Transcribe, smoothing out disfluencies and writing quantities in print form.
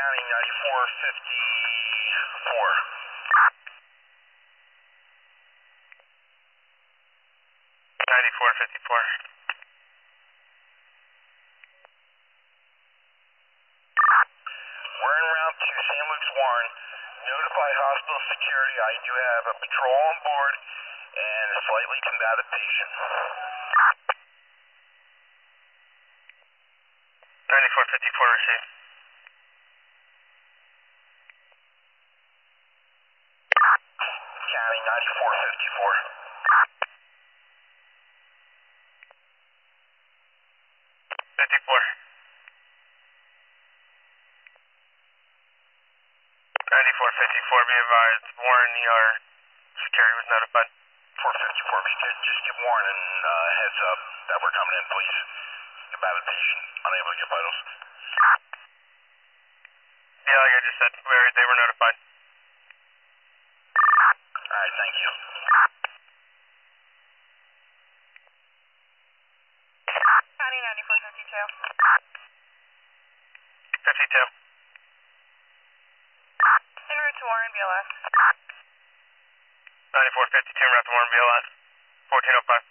County 9454. 9454. We're en route to St. Luke's Warren. Notify hospital security. I do have a patrol on board and a slightly combative patient. 9454 received. County 9454. 54. 9454, be advised. Warren ER security was notified. 454. Just give Warren a heads up that we're coming in, please. Combative patient, unable to get vitals. Yeah, like I just said, they were notified. Alright, thank you. County 9452. 52. En route to Warren, BLS. 9452, en route to Warren, BLS. 1405.